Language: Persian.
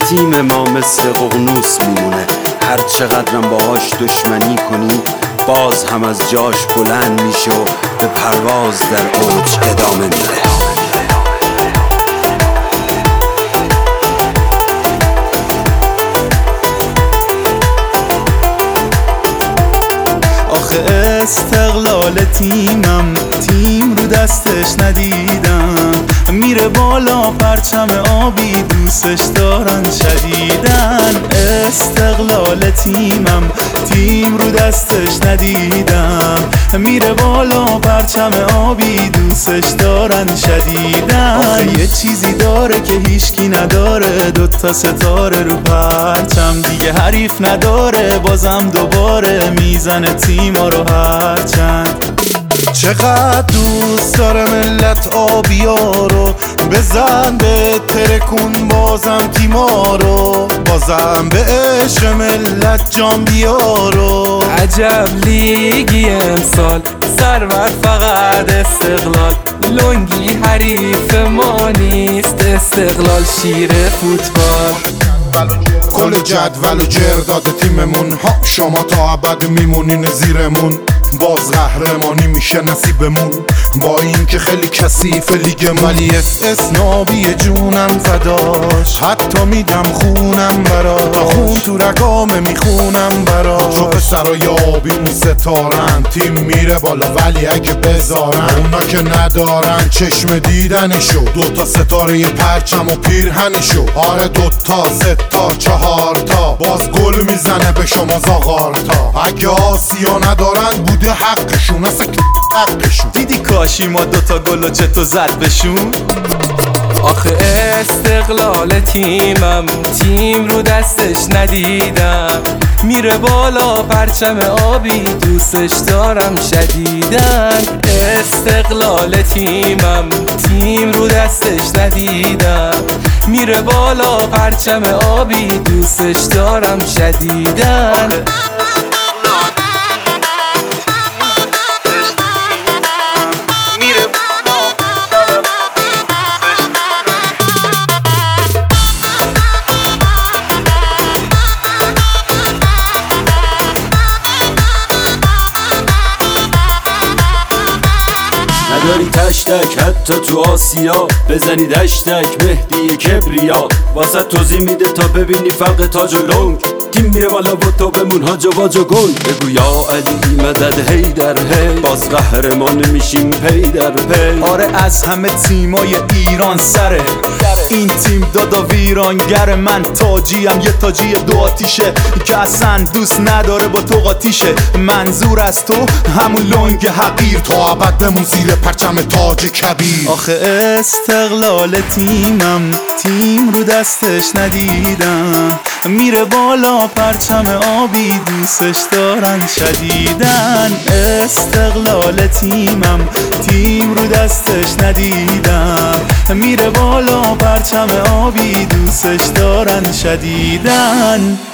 تیم ما مثل ققنوس میمونه، هر چقدرم باهاش دشمنی کنی باز هم از جاش بلند میشه و به پرواز در اوج ادامه میده. آخه استقلال تیمم، تیم رو دستش ندیدم، میره بالا پرچم آبی دوستش دارن شدیدن. استقلال تیمم، تیم رو دستش ندیدم، میره بالا پرچم آبی دوستش دارن شدیدن. آخه یه چیزی داره که هیچکی نداره، دوتا ستاره رو پرچم، دیگه حریف نداره، بازم دوباره میزنه تیما رو هرچند. چقدر دوست داره ملت آبیا رو، بزن به ترکون بازم تیما رو، بازم به عشق ملت جان بیارو. عجب لیگی امسال، سرور فقط استقلال، لنگی حریف ما نیست، استقلال شیر فوتبال. کل جدول و جرداد تیممون ها، شما تا ابد میمونین زیرمون، باز قهرمانی میشه نصیبمون. با این که خیلی کثیف لیگ، ولی استثنابی جونم فداش، حتی میدم خونم براش، تا خون تو رگامه میخونم براش. چو پسر و یابیم ستارن، تیم میره بالا ولی اگه بذارن، اونا که ندارن چشم دیدنشو، دوتا ستاره پرچم و پیرهنشو. آره دوتا ستا چهارتا، باز گل میزنه به شما زاغارتا. اگه آسیا ندارن بوده حقشون، اصلا حقشون. دیدی کاشی ما دوتا گل چطور زد بشون. آخه استقلال تیمم، تیم رو دستش ندیدم، میره بالا پرچم آبی دوستش دارم شدیدن. استقلال تیمم، تیم رو دستش ندیدم، میره بالا پرچم آبی دوستش دارم شدیدن. نداری تشتک حتی تو آسیا، بزنی دشتک مهدی کبریا، واسه توضیح میده تا ببینی فرق تاج و لنگ، تیم میره بالا و تو بمون هاج و واج و گنگ. بگو یا علی مدد هی در هی، باز قهرمان میشیم پی در پی. آره از همه تیمای ایران سره، این تیم دادا ویرانگر، من تاجیم یه تاجی دو آتیشه، که اصلا دوست نداره با تو قاطیشه. منظور از تو همون لنگ حقیر، تا ابد بمون زیر پرچم تاج کبیر. آخه استقلال تیمم، تیم رو دستش ندیدم، میره بالا پرچم آبی دوستش دارن شدیدن. استقلال تیمم، تیم رو دستش ندیدم، میره بالا پرچم آبی دوستش دارن شدیدن.